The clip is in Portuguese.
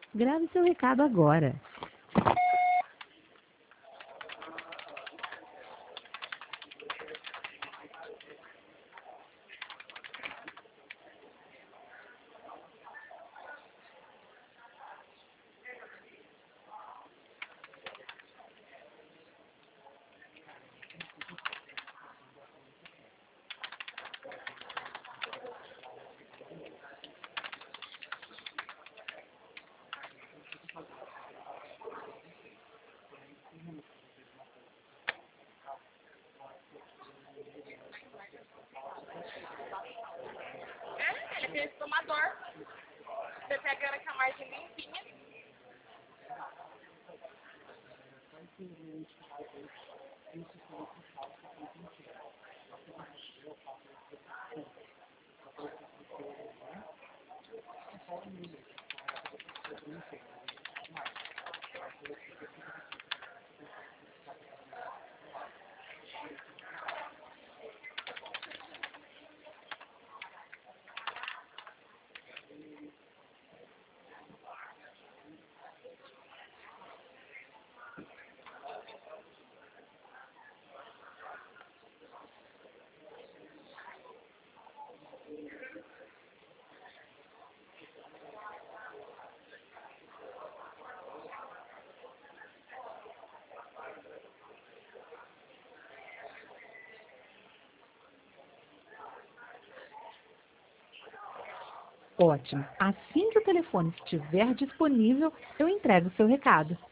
Grave seu recado agora. Ele tem esse tomador. Você pega com a margem limpinha. Ótimo. Assim que o telefone estiver disponível, eu entrego o seu recado.